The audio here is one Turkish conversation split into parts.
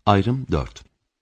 Ayrım 4.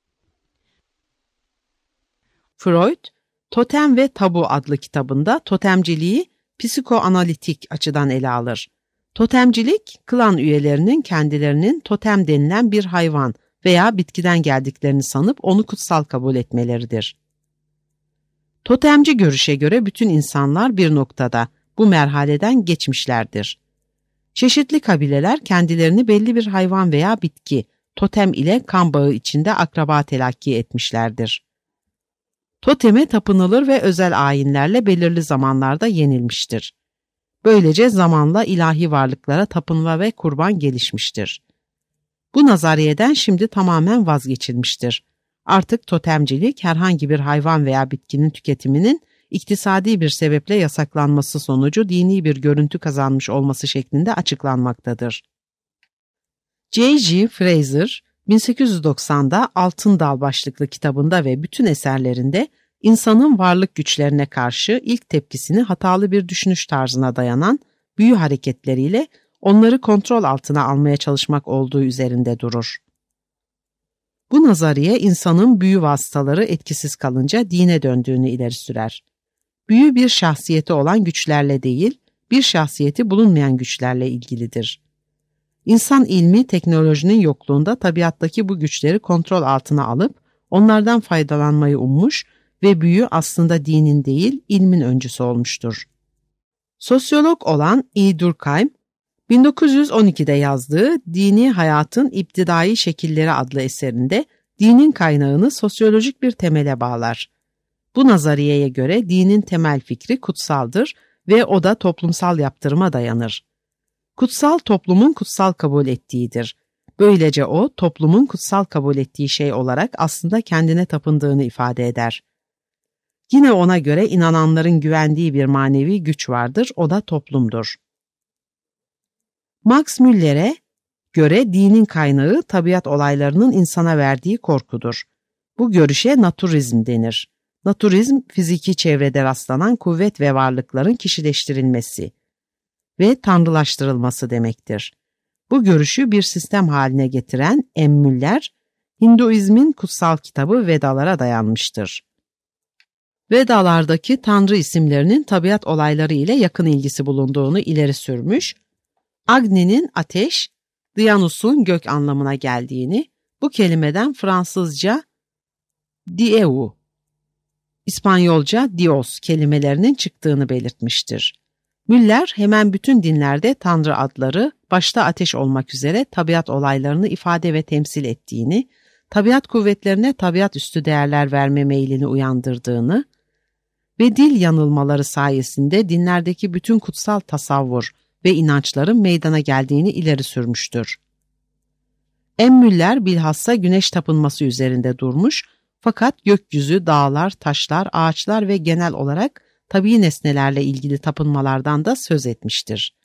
Freud, Totem ve Tabu adlı kitabında totemciliği psikoanalitik açıdan ele alır. Totemcilik, klan üyelerinin kendilerinin totem denilen bir hayvan veya bitkiden geldiklerini sanıp onu kutsal kabul etmeleridir. Totemci görüşe göre bütün insanlar bir noktada bu merhaleden geçmişlerdir. Çeşitli kabileler kendilerini belli bir hayvan veya bitki, totem ile kan bağı içinde akraba telakki etmişlerdir. Toteme tapınılır ve özel ayinlerle belirli zamanlarda yenilmiştir. Böylece zamanla ilahi varlıklara tapınma ve kurban gelişmiştir. Bu nazariyeden şimdi tamamen vazgeçilmiştir. Artık totemcilik herhangi bir hayvan veya bitkinin tüketiminin iktisadi bir sebeple yasaklanması sonucu dini bir görüntü kazanmış olması şeklinde açıklanmaktadır. J.G. Fraser, 1890'da Altın Dal başlıklı kitabında ve bütün eserlerinde insanın varlık güçlerine karşı ilk tepkisini hatalı bir düşünüş tarzına dayanan büyü hareketleriyle onları kontrol altına almaya çalışmak olduğu üzerinde durur. Bu nazariye insanın büyü vasıtaları etkisiz kalınca dine döndüğünü ileri sürer. Büyü bir şahsiyeti olan güçlerle değil, bir şahsiyeti bulunmayan güçlerle ilgilidir. İnsan ilmi, teknolojinin yokluğunda tabiattaki bu güçleri kontrol altına alıp onlardan faydalanmayı ummuş ve büyü aslında dinin değil, ilmin öncüsü olmuştur. Sosyolog olan E. Durkheim, 1912'de yazdığı Dini Hayatın İptidai Şekilleri adlı eserinde dinin kaynağını sosyolojik bir temele bağlar. Bu nazariyeye göre dinin temel fikri kutsaldır ve o da toplumsal yaptırıma dayanır. Kutsal toplumun kutsal kabul ettiğidir. Böylece o toplumun kutsal kabul ettiği şey olarak aslında kendine tapındığını ifade eder. Yine ona göre inananların güvendiği bir manevi güç vardır, o da toplumdur. Max Müller'e göre dinin kaynağı tabiat olaylarının insana verdiği korkudur. Bu görüşe naturizm denir. Naturizm, fiziki çevrede rastlanan kuvvet ve varlıkların kişileştirilmesi ve tanrılaştırılması demektir. Bu görüşü bir sistem haline getiren M. Müller, Hinduizmin kutsal kitabı Vedalara dayanmıştır. Vedalardaki tanrı isimlerinin tabiat olayları ile yakın ilgisi bulunduğunu ileri sürmüş, Agni'nin ateş, Dionysus'un gök anlamına geldiğini, bu kelimeden Fransızca Dieu, İspanyolca Dios kelimelerinin çıktığını belirtmiştir. Müller hemen bütün dinlerde tanrı adları, başta ateş olmak üzere tabiat olaylarını ifade ve temsil ettiğini, tabiat kuvvetlerine tabiat üstü değerler verme meylini uyandırdığını ve dil yanılmaları sayesinde dinlerdeki bütün kutsal tasavvur ve inançların meydana geldiğini ileri sürmüştür. M. Müller bilhassa güneş tapınması üzerinde durmuş, fakat gökyüzü, dağlar, taşlar, ağaçlar ve genel olarak tabii nesnelerle ilgili tapınmalardan da söz etmiştir.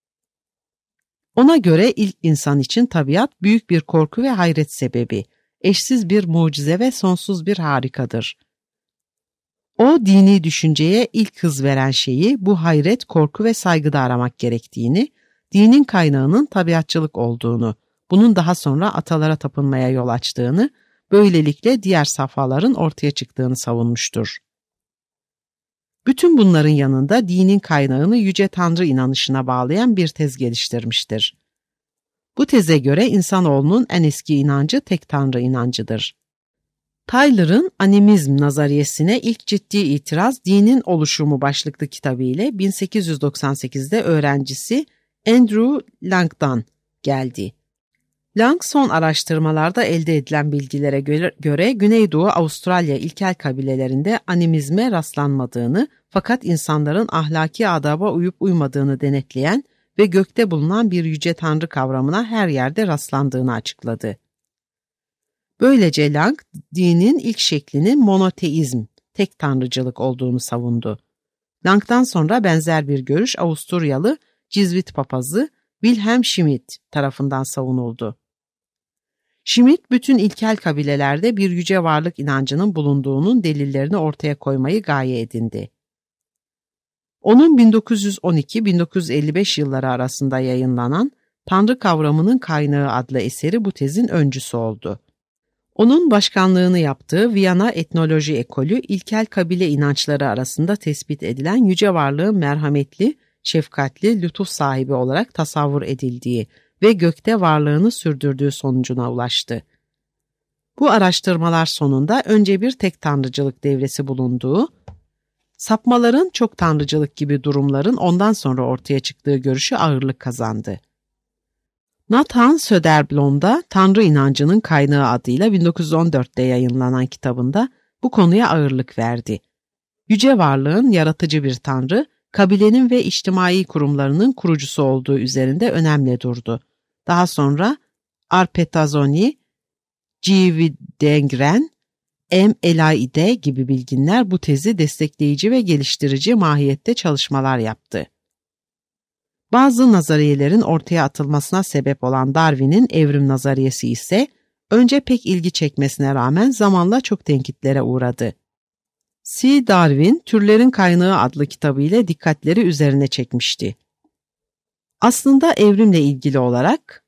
Ona göre ilk insan için tabiat büyük bir korku ve hayret sebebi, eşsiz bir mucize ve sonsuz bir harikadır. O dini düşünceye ilk hız veren şeyi bu hayret, korku ve saygıda aramak gerektiğini, dinin kaynağının tabiatçılık olduğunu, bunun daha sonra atalara tapınmaya yol açtığını, böylelikle diğer safhaların ortaya çıktığını savunmuştur. Bütün bunların yanında dinin kaynağını Yüce Tanrı inanışına bağlayan bir tez geliştirmiştir. Bu teze göre insanoğlunun en eski inancı tek Tanrı inancıdır. Tyler'ın animizm nazariyesine ilk ciddi itiraz Dinin Oluşumu başlıklı kitabı ile 1898'de öğrencisi Andrew Lang'dan geldi. Lang son araştırmalarda elde edilen bilgilere göre Güneydoğu Avustralya ilkel kabilelerinde animizme rastlanmadığını fakat insanların ahlaki adaba uyup uymadığını denetleyen ve gökte bulunan bir yüce tanrı kavramına her yerde rastlandığını açıkladı. Böylece Lang, dinin ilk şeklinin monoteizm, tek tanrıcılık olduğunu savundu. Lang'dan sonra benzer bir görüş Avusturyalı Cizvit papazı Wilhelm Schmidt tarafından savunuldu. Schmidt, bütün ilkel kabilelerde bir yüce varlık inancının bulunduğunun delillerini ortaya koymayı gaye edindi. Onun 1912-1955 yılları arasında yayınlanan Tanrı Kavramının Kaynağı adlı eseri bu tezin öncüsü oldu. Onun başkanlığını yaptığı Viyana Etnoloji Ekolü, ilkel kabile inançları arasında tespit edilen yüce varlığın merhametli, şefkatli, lütuf sahibi olarak tasavvur edildiği ve gökte varlığını sürdürdüğü sonucuna ulaştı. Bu araştırmalar sonunda önce bir tek tanrıcılık devresi bulunduğu, sapmaların çok tanrıcılık gibi durumların ondan sonra ortaya çıktığı görüşü ağırlık kazandı. Nathan Söderblom'da Tanrı İnancının Kaynağı adıyla 1914'te yayınlanan kitabında bu konuya ağırlık verdi. Yüce varlığın yaratıcı bir tanrı, kabilenin ve içtimai kurumlarının kurucusu olduğu üzerinde önemli durdu. Daha sonra Arpetazoni, Cividengren, M. Elaide gibi bilginler bu tezi destekleyici ve geliştirici mahiyette çalışmalar yaptı. Bazı nazariyelerin ortaya atılmasına sebep olan Darwin'in evrim nazariyesi ise önce pek ilgi çekmesine rağmen zamanla çok tenkitlere uğradı. C. Darwin, Türlerin Kaynağı adlı kitabıyla dikkatleri üzerine çekmişti. Aslında evrimle ilgili olarak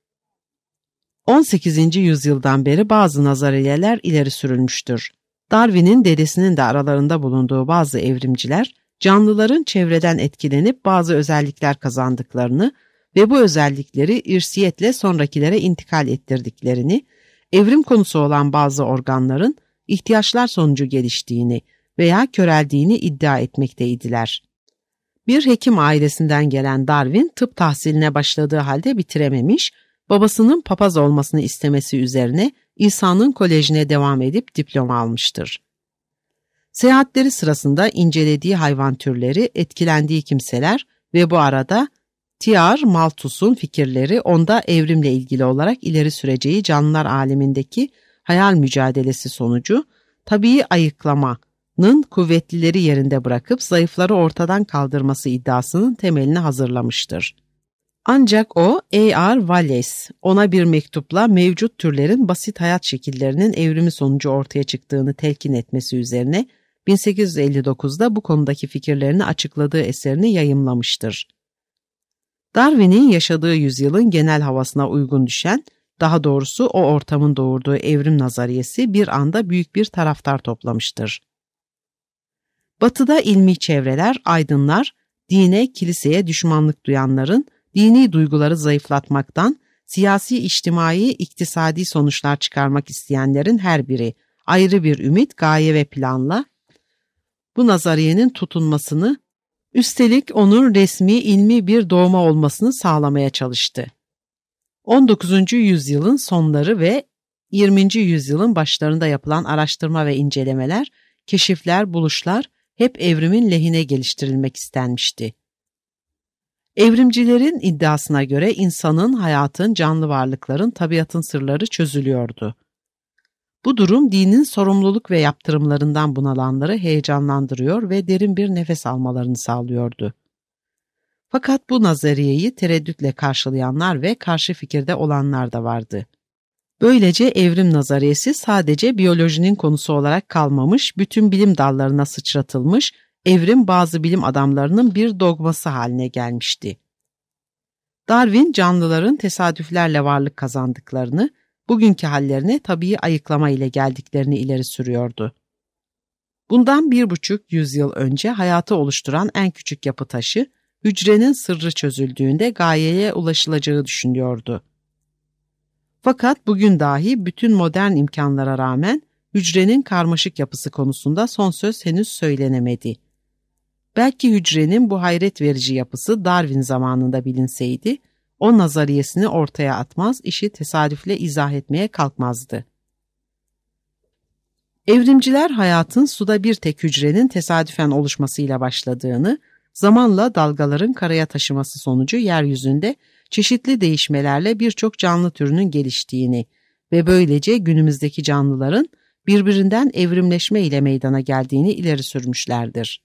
18. yüzyıldan beri bazı nazariyeler ileri sürülmüştür. Darwin'in dedesinin de aralarında bulunduğu bazı evrimciler, canlıların çevreden etkilenip bazı özellikler kazandıklarını ve bu özellikleri irsiyetle sonrakilere intikal ettirdiklerini, evrim konusu olan bazı organların ihtiyaçlar sonucu geliştiğini veya köreldiğini iddia etmekteydiler. Bir hekim ailesinden gelen Darwin, tıp tahsiline başladığı halde bitirememiş, babasının papaz olmasını istemesi üzerine İsa'nın Koleji'ne devam edip diploma almıştır. Seyahatleri sırasında incelediği hayvan türleri, etkilendiği kimseler ve bu arada T.R. Malthus'un fikirleri onda evrimle ilgili olarak ileri süreceği canlılar alemindeki hayal mücadelesi sonucu tabii ayıklamanın kuvvetlileri yerinde bırakıp zayıfları ortadan kaldırması iddiasının temelini hazırlamıştır. Ancak o, A.R. Wallace, ona bir mektupla mevcut türlerin basit hayat şekillerinin evrimi sonucu ortaya çıktığını telkin etmesi üzerine 1859'da bu konudaki fikirlerini açıkladığı eserini yayımlamıştır. Darwin'in yaşadığı yüzyılın genel havasına uygun düşen, daha doğrusu o ortamın doğurduğu evrim nazariyesi bir anda büyük bir taraftar toplamıştır. Batı'da ilmi çevreler, aydınlar, dine, kiliseye düşmanlık duyanların, dini duyguları zayıflatmaktan, siyasi, içtimai, iktisadi sonuçlar çıkarmak isteyenlerin her biri ayrı bir ümit, gaye ve planla bu nazariyenin tutunmasını, üstelik onun resmi, ilmi bir doğma olmasını sağlamaya çalıştı. 19. yüzyılın sonları ve 20. yüzyılın başlarında yapılan araştırma ve incelemeler, keşifler, buluşlar hep evrimin lehine geliştirilmek istenmişti. Evrimcilerin iddiasına göre insanın, hayatın, canlı varlıkların, tabiatın sırları çözülüyordu. Bu durum dinin sorumluluk ve yaptırımlarından bunalanları heyecanlandırıyor ve derin bir nefes almalarını sağlıyordu. Fakat bu nazariyeyi tereddütle karşılayanlar ve karşı fikirde olanlar da vardı. Böylece evrim nazariyesi sadece biyolojinin konusu olarak kalmamış, bütün bilim dallarına sıçratılmış, evrim bazı bilim adamlarının bir dogması haline gelmişti. Darwin, canlıların tesadüflerle varlık kazandıklarını, bugünkü hallerine tabii ayıklama ile geldiklerini ileri sürüyordu. Bundan 1,5 yüzyıl önce hayatı oluşturan en küçük yapı taşı, hücrenin sırrı çözüldüğünde gayeye ulaşılacağı düşünüyordu. Fakat bugün dahi bütün modern imkanlara rağmen hücrenin karmaşık yapısı konusunda son söz henüz söylenemedi. Belki hücrenin bu hayret verici yapısı Darwin zamanında bilinseydi, o nazariyesini ortaya atmaz, işi tesadüfle izah etmeye kalkmazdı. Evrimciler hayatın suda bir tek hücrenin tesadüfen oluşmasıyla başladığını, zamanla dalgaların karaya taşıması sonucu yeryüzünde çeşitli değişmelerle birçok canlı türünün geliştiğini ve böylece günümüzdeki canlıların birbirinden evrimleşme ile meydana geldiğini ileri sürmüşlerdir.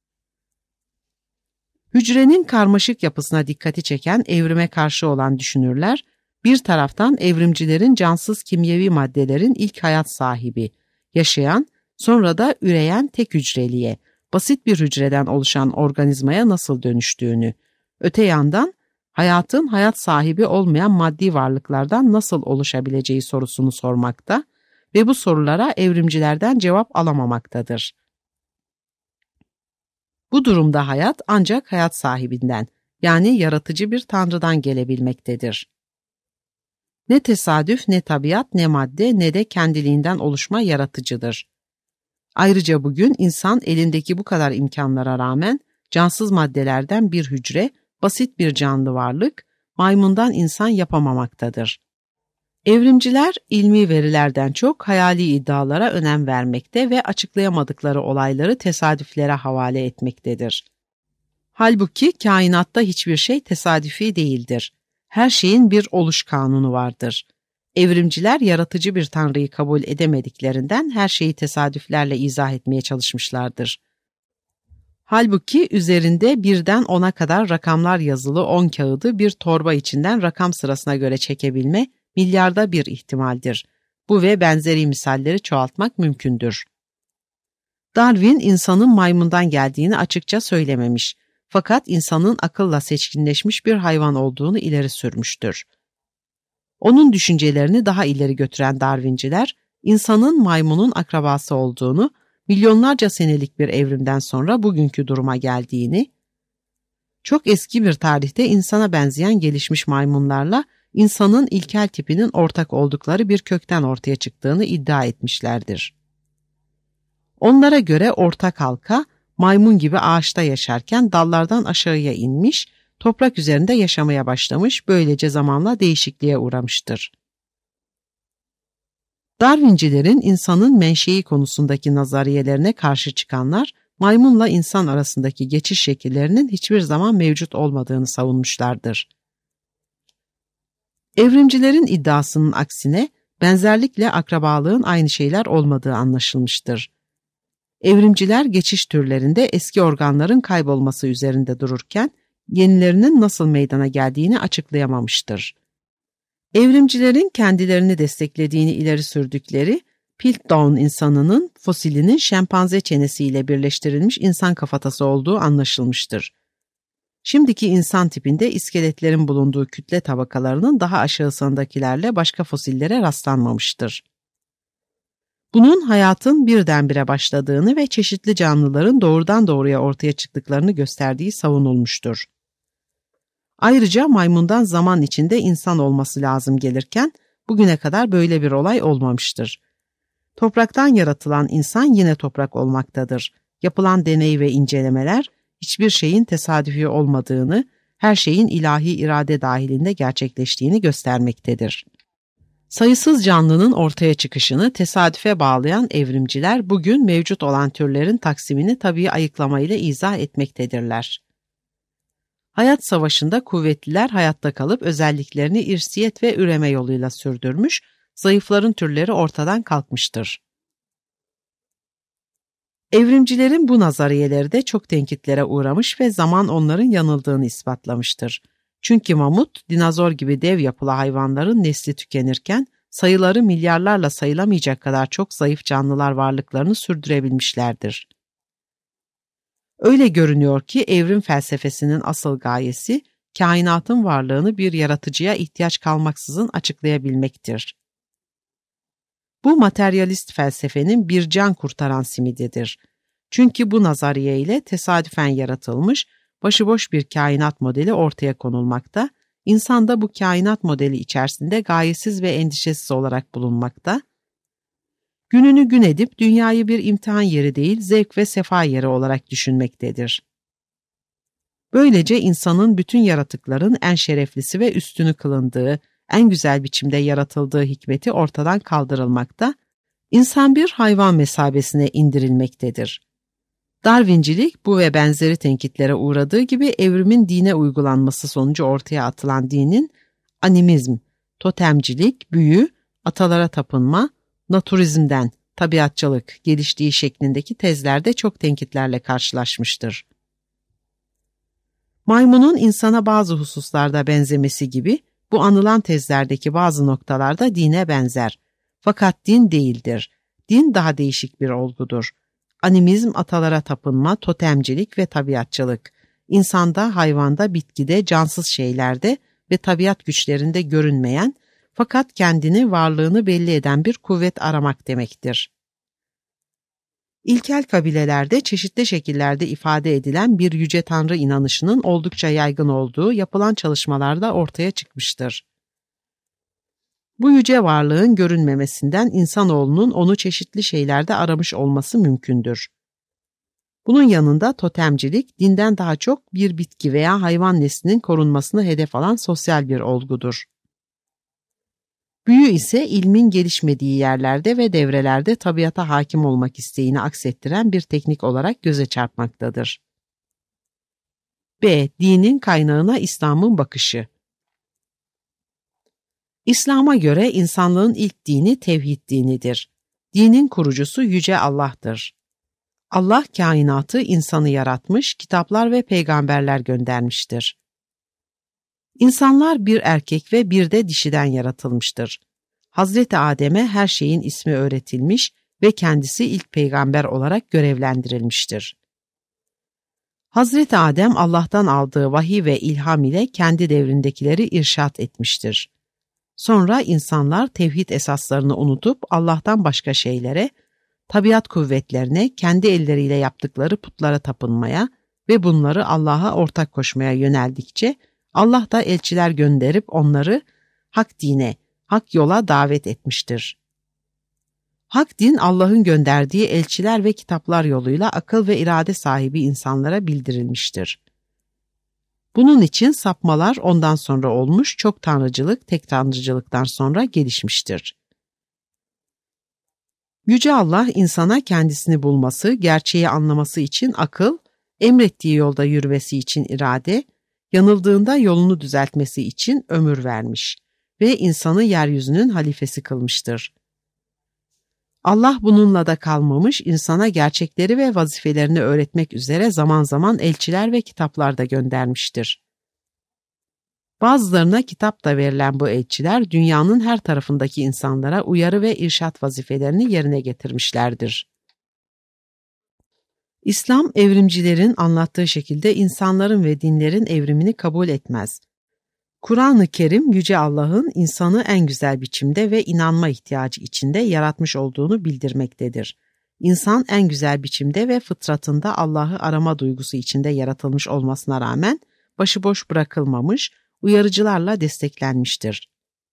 Hücrenin karmaşık yapısına dikkati çeken evrime karşı olan düşünürler, bir taraftan evrimcilerin cansız kimyevi maddelerin ilk hayat sahibi, yaşayan, sonra da üreyen tek hücreliye, basit bir hücreden oluşan organizmaya nasıl dönüştüğünü, öte yandan hayatın hayat sahibi olmayan maddi varlıklardan nasıl oluşabileceği sorusunu sormakta ve bu sorulara evrimcilerden cevap alamamaktadır. Bu durumda hayat ancak hayat sahibinden, yani yaratıcı bir tanrıdan gelebilmektedir. Ne tesadüf, ne tabiat, ne madde, ne de kendiliğinden oluşma yaratıcıdır. Ayrıca bugün insan elindeki bu kadar imkanlara rağmen cansız maddelerden bir hücre, basit bir canlı varlık, maymundan insan yapamamaktadır. Evrimciler ilmi verilerden çok hayali iddialara önem vermekte ve açıklayamadıkları olayları tesadüflere havale etmektedir. Halbuki kainatta hiçbir şey tesadüfi değildir. Her şeyin bir oluş kanunu vardır. Evrimciler yaratıcı bir tanrıyı kabul edemediklerinden her şeyi tesadüflerle izah etmeye çalışmışlardır. Halbuki üzerinde birden 10'a kadar rakamlar yazılı 10 kağıdı bir torba içinden rakam sırasına göre çekebilme milyarda bir ihtimaldir. Bu ve benzeri misalleri çoğaltmak mümkündür. Darwin insanın maymundan geldiğini açıkça söylememiş, fakat insanın akılla seçkinleşmiş bir hayvan olduğunu ileri sürmüştür. Onun düşüncelerini daha ileri götüren Darwinciler, insanın maymunun akrabası olduğunu, milyonlarca senelik bir evrimden sonra bugünkü duruma geldiğini, çok eski bir tarihte insana benzeyen gelişmiş maymunlarla insanın ilkel tipinin ortak oldukları bir kökten ortaya çıktığını iddia etmişlerdir. Onlara göre ortak halka, maymun gibi ağaçta yaşarken dallardan aşağıya inmiş, toprak üzerinde yaşamaya başlamış, böylece zamanla değişikliğe uğramıştır. Darwincilerin insanın menşei konusundaki nazariyelerine karşı çıkanlar, maymunla insan arasındaki geçiş şekillerinin hiçbir zaman mevcut olmadığını savunmuşlardır. Evrimcilerin iddiasının aksine, benzerlikle akrabalığın aynı şeyler olmadığı anlaşılmıştır. Evrimciler geçiş türlerinde eski organların kaybolması üzerinde dururken, yenilerinin nasıl meydana geldiğini açıklayamamıştır. Evrimcilerin kendilerini desteklediğini ileri sürdükleri, Piltdown insanının fosilinin şempanze çenesiyle birleştirilmiş insan kafatası olduğu anlaşılmıştır. Şimdiki insan tipinde iskeletlerin bulunduğu kütle tabakalarının daha aşağısındakilerle başka fosillere rastlanmamıştır. Bunun hayatın birdenbire başladığını ve çeşitli canlıların doğrudan doğruya ortaya çıktıklarını gösterdiği savunulmuştur. Ayrıca maymundan zaman içinde insan olması lazım gelirken bugüne kadar böyle bir olay olmamıştır. Topraktan yaratılan insan yine toprak olmaktadır. Yapılan deney ve incelemeler hiçbir şeyin tesadüfi olmadığını, her şeyin ilahi irade dahilinde gerçekleştiğini göstermektedir. Sayısız canlının ortaya çıkışını tesadüfe bağlayan evrimciler bugün mevcut olan türlerin taksimini tabii ayıklamayla izah etmektedirler. Hayat savaşında kuvvetliler hayatta kalıp özelliklerini irsiyet ve üreme yoluyla sürdürmüş, zayıfların türleri ortadan kalkmıştır. Evrimcilerin bu nazariyeleri de çok tenkitlere uğramış ve zaman onların yanıldığını ispatlamıştır. Çünkü mamut, dinozor gibi dev yapılı hayvanların nesli tükenirken, sayıları milyarlarla sayılamayacak kadar çok zayıf canlılar varlıklarını sürdürebilmişlerdir. Öyle görünüyor ki evrim felsefesinin asıl gayesi, kainatın varlığını bir yaratıcıya ihtiyaç kalmaksızın açıklayabilmektir. Bu materyalist felsefenin bir can kurtaran simididir. Çünkü bu nazariye ile tesadüfen yaratılmış, başıboş bir kainat modeli ortaya konulmakta, insan da bu kainat modeli içerisinde gayesiz ve endişesiz olarak bulunmakta, gününü gün edip dünyayı bir imtihan yeri değil, zevk ve sefa yeri olarak düşünmektedir. Böylece insanın bütün yaratıkların en şereflisi ve üstünü kılındığı, en güzel biçimde yaratıldığı hikmeti ortadan kaldırılmakta, insan bir hayvan mesabesine indirilmektedir. Darwincilik bu ve benzeri tenkitlere uğradığı gibi evrimin dine uygulanması sonucu ortaya atılan dinin animizm, totemcilik, büyü, atalara tapınma, naturizmden, tabiatçılık geliştiği şeklindeki tezlerde çok tenkitlerle karşılaşmıştır. Maymunun insana bazı hususlarda benzemesi gibi bu anılan tezlerdeki bazı noktalarda dine benzer. Fakat din değildir. Din daha değişik bir olgudur. Animizm atalara tapınma, totemcilik ve tabiatçılık. İnsanda, hayvanda, bitkide, cansız şeylerde ve tabiat güçlerinde görünmeyen fakat kendini, varlığını belli eden bir kuvvet aramak demektir. İlkel kabilelerde çeşitli şekillerde ifade edilen bir yüce tanrı inanışının oldukça yaygın olduğu yapılan çalışmalarda ortaya çıkmıştır. Bu yüce varlığın görünmemesinden insanoğlunun onu çeşitli şeylerde aramış olması mümkündür. Bunun yanında totemcilik, dinden daha çok bir bitki veya hayvan neslinin korunmasını hedef alan sosyal bir olgudur. Büyü ise ilmin gelişmediği yerlerde ve devrelerde tabiata hakim olmak isteğini aksettiren bir teknik olarak göze çarpmaktadır. B. Dinin kaynağına İslam'ın bakışı. İslam'a göre insanlığın ilk dini tevhid dinidir. Dinin kurucusu Yüce Allah'tır. Allah kainatı, insanı yaratmış, kitaplar ve peygamberler göndermiştir. İnsanlar bir erkek ve bir de dişiden yaratılmıştır. Hazreti Adem'e her şeyin ismi öğretilmiş ve kendisi ilk peygamber olarak görevlendirilmiştir. Hazreti Adem Allah'tan aldığı vahiy ve ilham ile kendi devrindekileri irşad etmiştir. Sonra insanlar tevhid esaslarını unutup Allah'tan başka şeylere, tabiat kuvvetlerine, kendi elleriyle yaptıkları putlara tapınmaya ve bunları Allah'a ortak koşmaya yöneldikçe Allah da elçiler gönderip onları hak dine, hak yola davet etmiştir. Hak din Allah'ın gönderdiği elçiler ve kitaplar yoluyla akıl ve irade sahibi insanlara bildirilmiştir. Bunun için sapmalar ondan sonra olmuş, çok tanrıcılık tek tanrıcılıktan sonra gelişmiştir. Yüce Allah insana kendisini bulması, gerçeği anlaması için akıl, emrettiği yolda yürümesi için irade, yanıldığında yolunu düzeltmesi için ömür vermiş ve insanı yeryüzünün halifesi kılmıştır. Allah bununla da kalmamış, insana gerçekleri ve vazifelerini öğretmek üzere zaman zaman elçiler ve kitaplar da göndermiştir. Bazılarına kitap da verilen bu elçiler, dünyanın her tarafındaki insanlara uyarı ve irşat vazifelerini yerine getirmişlerdir. İslam, evrimcilerin anlattığı şekilde insanların ve dinlerin evrimini kabul etmez. Kur'an-ı Kerim, Yüce Allah'ın insanı en güzel biçimde ve inanma ihtiyacı içinde yaratmış olduğunu bildirmektedir. İnsan en güzel biçimde ve fıtratında Allah'ı arama duygusu içinde yaratılmış olmasına rağmen başıboş bırakılmamış, uyarıcılarla desteklenmiştir.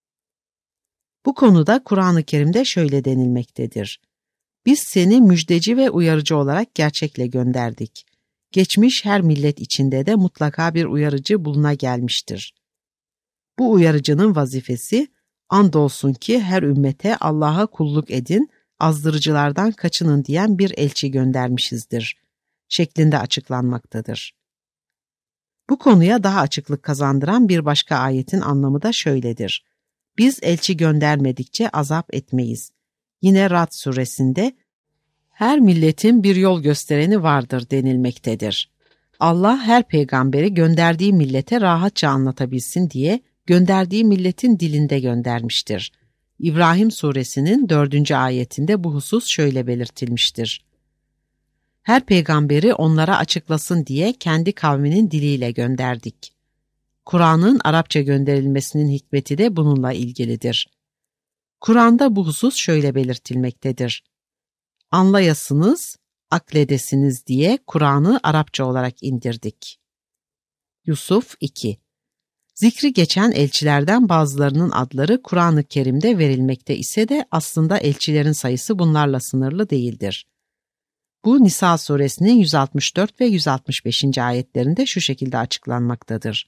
Bu konuda Kur'an-ı Kerim'de şöyle denilmektedir. Biz seni müjdeci ve uyarıcı olarak gerçekle gönderdik. Geçmiş her millet içinde de mutlaka bir uyarıcı buluna gelmiştir. Bu uyarıcının vazifesi, andolsun ki her ümmete Allah'a kulluk edin, azdırıcılardan kaçının diyen bir elçi göndermişizdir şeklinde açıklanmaktadır. Bu konuya daha açıklık kazandıran bir başka ayetin anlamı da şöyledir. Biz elçi göndermedikçe azap etmeyiz. Yine Ra'd suresinde her milletin bir yol göstereni vardır denilmektedir. Allah her peygamberi gönderdiği millete rahatça anlatabilsin diye gönderdiği milletin dilinde göndermiştir. İbrahim suresinin 4. ayetinde bu husus şöyle belirtilmiştir. Her peygamberi onlara açıklasın diye kendi kavminin diliyle gönderdik. Kur'an'ın Arapça gönderilmesinin hikmeti de bununla ilgilidir. Kur'an'da bu husus şöyle belirtilmektedir. Anlayasınız, akledesiniz diye Kur'an'ı Arapça olarak indirdik. Yusuf 2. Zikri geçen elçilerden bazılarının adları Kur'an-ı Kerim'de verilmekte ise de aslında elçilerin sayısı bunlarla sınırlı değildir. Bu Nisa suresinin 164 ve 165. ayetlerinde şu şekilde açıklanmaktadır.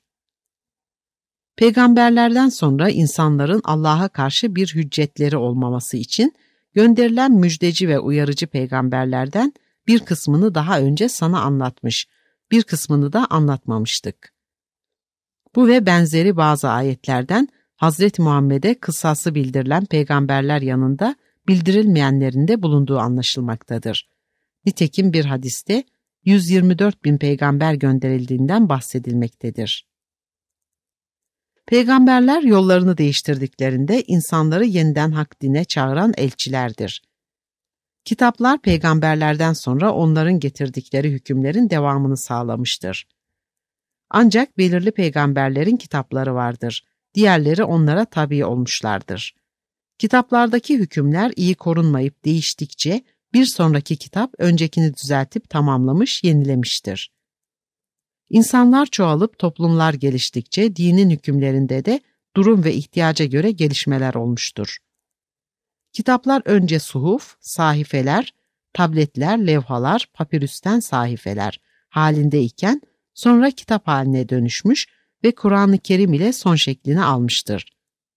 Peygamberlerden sonra insanların Allah'a karşı bir hüccetleri olmaması için gönderilen müjdeci ve uyarıcı peygamberlerden bir kısmını daha önce sana anlatmış, bir kısmını da anlatmamıştık. Bu ve benzeri bazı ayetlerden Hazreti Muhammed'e kıssası bildirilen peygamberler yanında bildirilmeyenlerin de bulunduğu anlaşılmaktadır. Nitekim bir hadiste 124.000 peygamber gönderildiğinden bahsedilmektedir. Peygamberler yollarını değiştirdiklerinde insanları yeniden hak dine çağıran elçilerdir. Kitaplar peygamberlerden sonra onların getirdikleri hükümlerin devamını sağlamıştır. Ancak belirli peygamberlerin kitapları vardır. diğerleri onlara tabi olmuşlardır. Kitaplardaki hükümler iyi korunmayıp değiştikçe bir sonraki kitap öncekini düzeltip tamamlamış, yenilemiştir. İnsanlar çoğalıp toplumlar geliştikçe dinin hükümlerinde de durum ve ihtiyaca göre gelişmeler olmuştur. Kitaplar önce suhuf, sahifeler, tabletler, levhalar, papirüsten sahifeler halindeyken sonra kitap haline dönüşmüş ve Kur'an-ı Kerim ile son şeklini almıştır.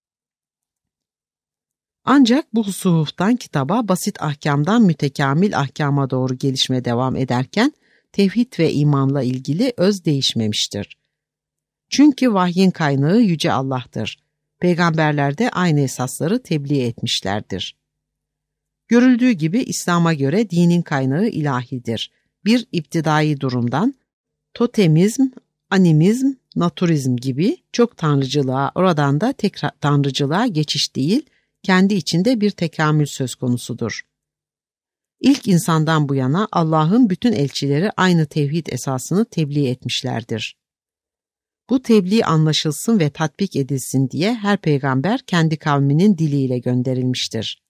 Ancak bu suhuftan kitaba, basit ahkamdan mütekamil ahkama doğru gelişme devam ederken tevhid ve imanla ilgili öz değişmemiştir. Çünkü vahyin kaynağı Yüce Allah'tır. Peygamberler de aynı esasları tebliğ etmişlerdir. Görüldüğü gibi İslam'a göre dinin kaynağı ilahidir. Bir iptidai durumdan totemizm, animizm, naturizm gibi çok tanrıcılığa, oradan da tek tanrıcılığa geçiş değil, kendi içinde bir tekamül söz konusudur. İlk insandan bu yana Allah'ın bütün elçileri aynı tevhid esasını tebliğ etmişlerdir. Bu tebliğ anlaşılsın ve tatbik edilsin diye her peygamber kendi kavminin diliyle gönderilmiştir.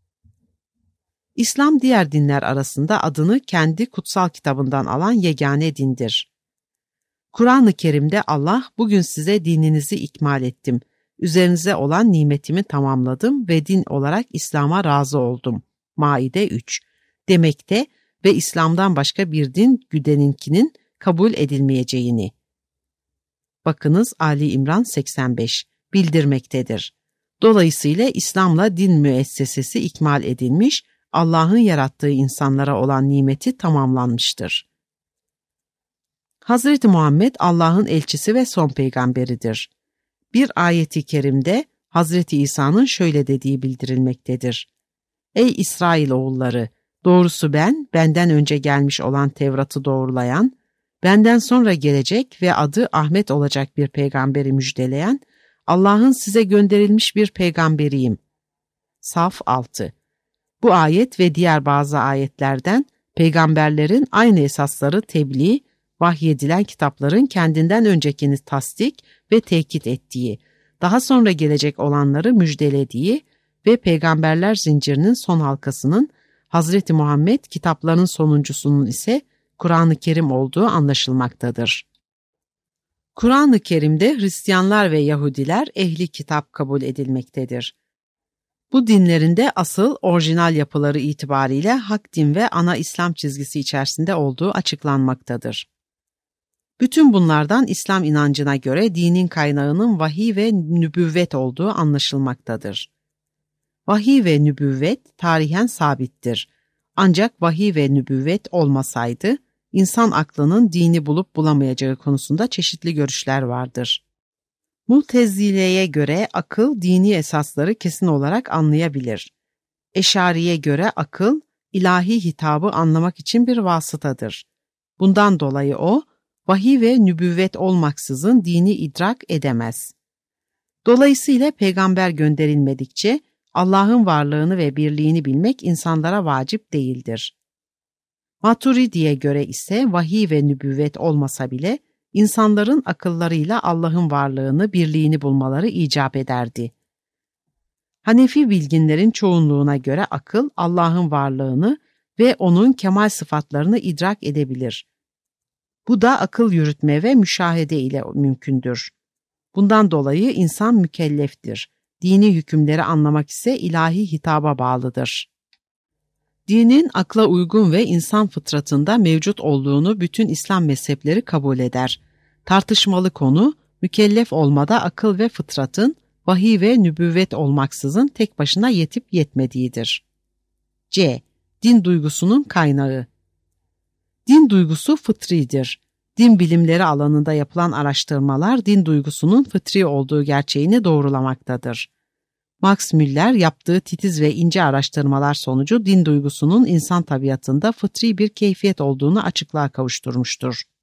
İslam diğer dinler arasında adını kendi kutsal kitabından alan yegane dindir. Kur'an-ı Kerim'de Allah, bugün size dininizi ikmal ettim, üzerinize olan nimetimi tamamladım ve din olarak İslam'a razı oldum. Maide 3 demekte ve İslam'dan başka bir din güdeninkinin kabul edilmeyeceğini. Bakınız Ali İmran 85 bildirmektedir. Dolayısıyla İslam'la din müessesesi ikmal edilmiş, Allah'ın yarattığı insanlara olan nimeti tamamlanmıştır. Hazreti Muhammed Allah'ın elçisi ve son peygamberidir. Bir ayeti kerimde Hazreti İsa'nın şöyle dediği bildirilmektedir. Ey İsrailoğulları! Doğrusu ben, benden önce gelmiş olan Tevrat'ı doğrulayan, benden sonra gelecek ve adı Ahmet olacak bir peygamberi müjdeleyen, Allah'ın size gönderilmiş bir peygamberiyim. Saf 6. Bu ayet ve diğer bazı ayetlerden peygamberlerin aynı esasları tebliğ, vahyedilen kitapların kendinden öncekini tasdik ve tekit ettiği, daha sonra gelecek olanları müjdelediği ve peygamberler zincirinin son halkasının Hazreti Muhammed kitapların sonuncusunun ise Kur'an-ı Kerim olduğu anlaşılmaktadır. Kur'an-ı Kerim'de Hristiyanlar ve Yahudiler ehli kitap kabul edilmektedir. Bu dinlerinde asıl orijinal yapıları itibariyle hak din ve ana İslam çizgisi içerisinde olduğu açıklanmaktadır. Bütün bunlardan İslam inancına göre dinin kaynağının vahiy ve nübüvvet olduğu anlaşılmaktadır. Vahiy ve nübüvvet tarihen sabittir. Ancak vahiy ve nübüvvet olmasaydı, insan aklının dini bulup bulamayacağı konusunda çeşitli görüşler vardır. Mu'tezile'ye göre akıl dini esasları kesin olarak anlayabilir. Eşari'ye göre akıl, ilahi hitabı anlamak için bir vasıtadır. Bundan dolayı o, vahiy ve nübüvvet olmaksızın dini idrak edemez. Dolayısıyla peygamber gönderilmedikçe Allah'ın varlığını ve birliğini bilmek insanlara vacip değildir. Maturidi'ye göre ise vahiy ve nübüvvet olmasa bile insanların akıllarıyla Allah'ın varlığını, birliğini bulmaları icap ederdi. Hanefi bilginlerin çoğunluğuna göre akıl Allah'ın varlığını ve onun kemal sıfatlarını idrak edebilir. Bu da akıl yürütme ve müşahede ile mümkündür. Bundan dolayı insan mükelleftir. Dini hükümleri anlamak ise ilahi hitaba bağlıdır. Dinin akla uygun ve insan fıtratında mevcut olduğunu bütün İslam mezhepleri kabul eder. Tartışmalı konu, mükellef olmada akıl ve fıtratın, vahiy ve nübüvvet olmaksızın tek başına yetip yetmediğidir. C. Din duygusunun kaynağı. Din duygusu fıtridir. Din bilimleri alanında yapılan araştırmalar din duygusunun fıtri olduğu gerçeğini doğrulamaktadır. Max Müller yaptığı titiz ve ince araştırmalar sonucu din duygusunun insan tabiatında fıtri bir keyfiyet olduğunu açıklığa kavuşturmuştur.